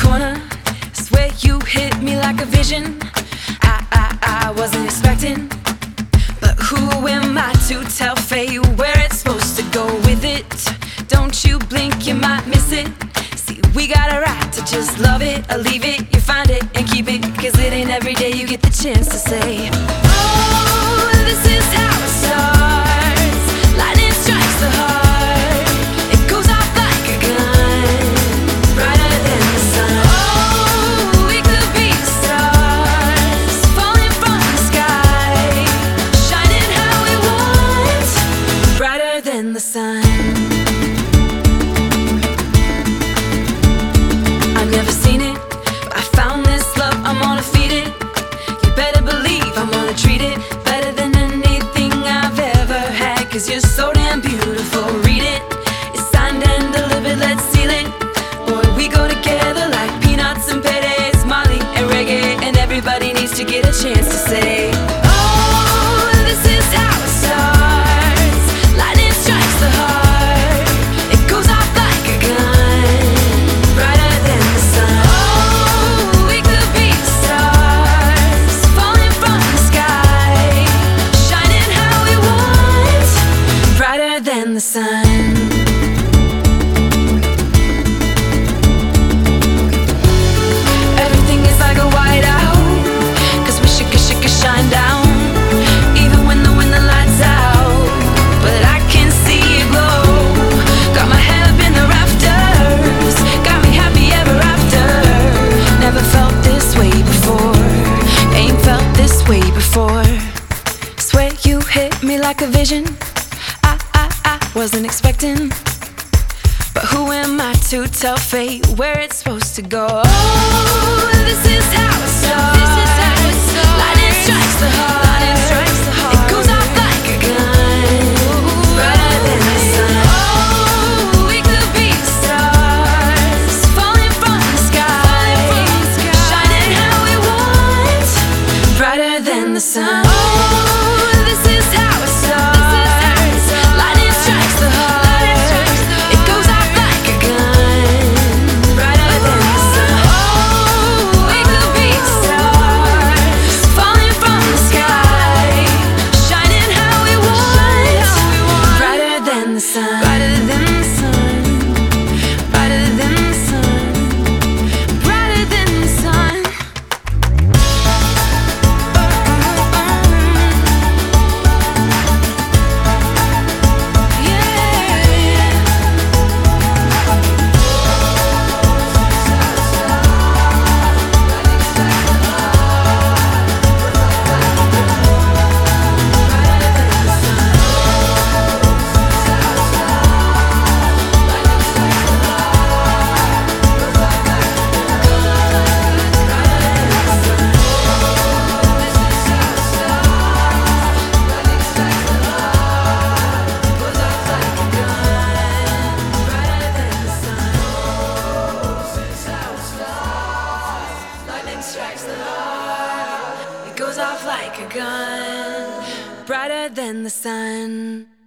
corner. Swear you hit me like a vision. I wasn't expecting, but who am I to tell fate where it's supposed to go with it? Don't you blink, you might miss it. See, we got a right to just love it or leave it. You find it and keep it, 'cause it ain't every day you get the chance to say, oh, this is how it starts. Lightning strikes the heart. It goes off like a gun, brighter than the sun. Oh, we could be the stars, falling from the sky, shining how we want, brighter than the sun. I've never seen it, but I found this love, I'm gonna feed it. You better believe I'm gonna treat it better than anything I've ever had, 'cause you're so damn beautiful, read it. It's signed and delivered, let's seal it. Boy, we go together like peanuts and paydays, Molly and reggae, and everybody needs to get a chance to say, oh, this is how it starts. Lightning strikes the heart. It goes off like a gun, brighter than the sun. Oh, we could be the stars, falling from the sky, shining how we want, brighter than the sun. Everything is like a whiteout, 'cause we should shine down, even when the lights out. But I can see it glow. Got my head up in the rafters, got me happy ever after. Never felt this way before, ain't felt this way before. Swear you hit me like a vision. I wasn't expecting, but who am I to tell fate where it's supposed to go? Oh, this is how it starts. Lightning strikes the heart. It goes off like a gun, brighter than the sun. Oh, we could be the stars, falling from the sky, shining how we want, brighter than the sun. Oh, this is how it starts. Lightning strikes the heart. It goes off like a gun, brighter than the sun. Oh, we could be the stars, falling from the sky, shining how we want, brighter than the sun. Brighter than the sun, brighter than the sun, brighter than the sun. Strikes the heart. It goes off like a gun, brighter than the sun.